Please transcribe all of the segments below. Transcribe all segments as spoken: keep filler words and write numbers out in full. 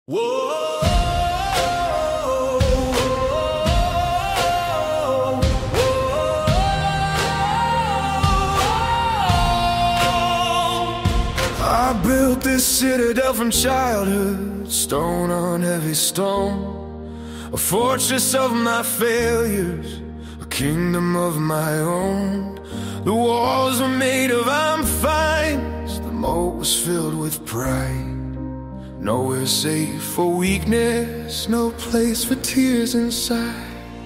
Whoa, I built this citadel from childhood, stone on heavy stone, a fortress of my failures, a kingdom of my own. The walls were made of iron fines, the moat was filled with pride. Nowhere safe for weakness, no place for tears inside.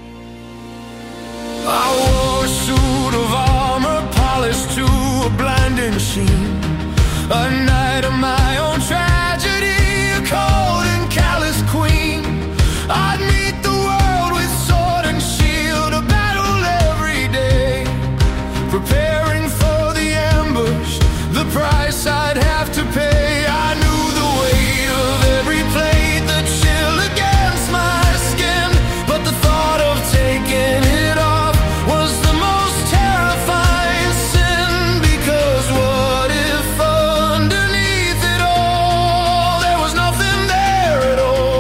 I wore a suit of armor, polished to a blinding sheen, a night of my own tragedy, a cold and callous queen. I'd meet the world with sword and shield, a battle every day, preparing for the ambush, the price I'd have to pay. I knew the weight of every blade, the chill against my skin, but the thought of taking it off was the most terrifying sin. Because what if underneath it all there was nothing there at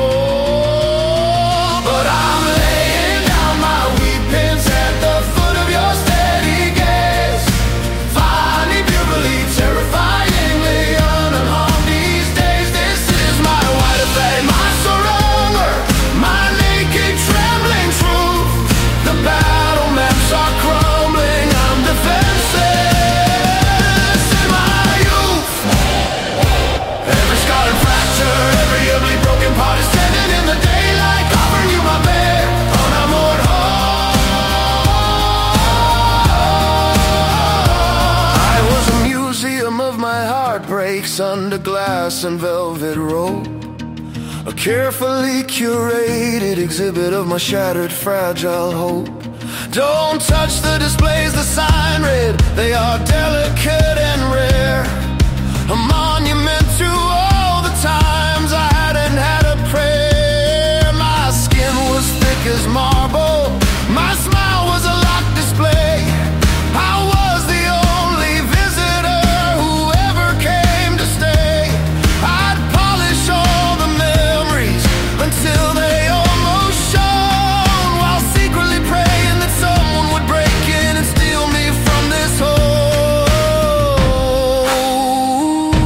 all? But I'm laying down my weapons at the foot of your steady gaze, finally purely terrifyingly unharmed these days. This is my white flame, my surrender, my naked trembling truth. The battle maps are crumbling, I'm defenseless in my youth. Every scar and fracture, every ugly broken part is standing in the daylight, offering you my bed on amor. I was a museum of my heartbreaks under glass and velvet rope, a carefully curated exhibit of my shattered, fragile hope. Don't touch the displays, the sign read, they are delicate and rare, a monument to all the times I hadn't had a prayer. My skin was thick as marble, my smile was a locked display. I was the only visitor who ever came to stay. I'd polish all the memories until they almost shone, while secretly praying that someone would break in and steal me from this hole.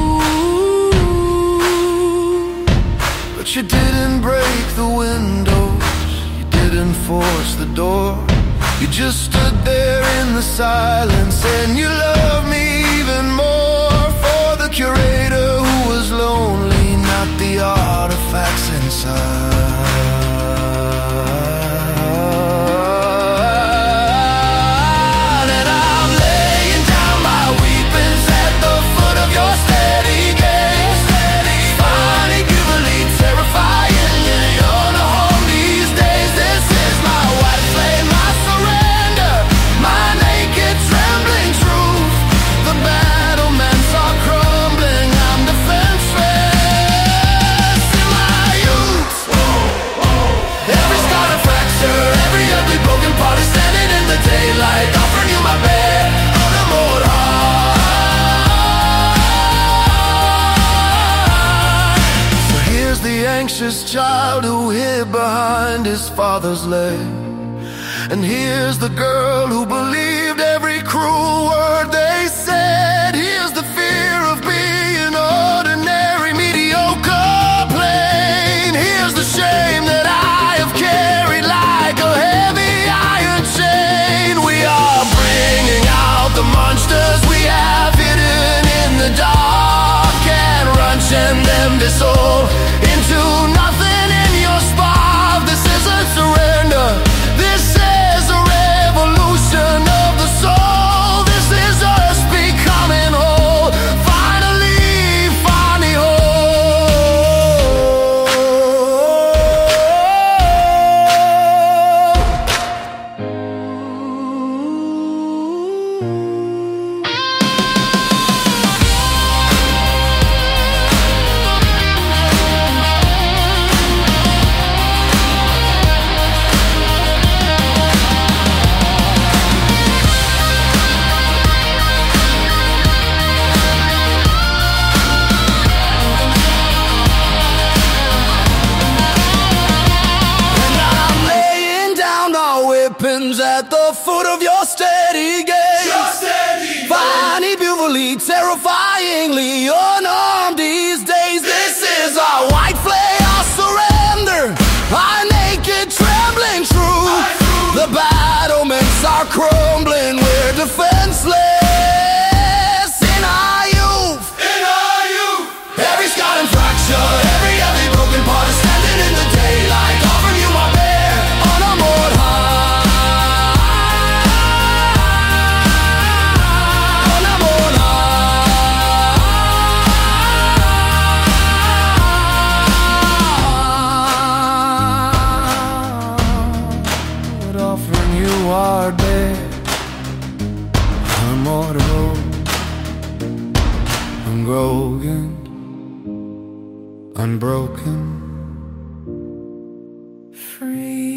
But you didn't break the windows, you didn't force the door, you just stood there in the silence and you loved me even more. For the curator who was lonely, not the artifacts inside. And I'm laying down my weapons at the foot of your steady gaze, finally purely terrifying and unharmed these days. This is my white flame, my surrender, my naked trembling truth. The battle maps are crumbling, I'm defenseless in my youth. Every scar and fracture, every ugly broken part is standing in the daylight, offering you my bed on a more heart. So here's the anxious child who hid behind his father's leg, and here's the girl who believed every cruel word they said. Here's the fear of being ordinary, mediocre, plain. Here's the shame that I have carried like a heavy iron chain. We are bringing out the monsters we have hidden in the dark, and wrenching them dissolve into nothing in your spark. This isn't surrender, this is a revolution of the soul. This is a foot of your steady gaze. Funny, beautifully, terrifyingly unarmed these days. This is our white flame, our surrender, our naked, trembling truth. The battlements are crumbling, we're defenseless in our youth. In our youth. Every scar and fracture, every heavy broken part is standing in the daylight, offering you my bare, unarmored heart. Unarmored heart. Offering you our bare, unarmored, unbroken, unbroken, free.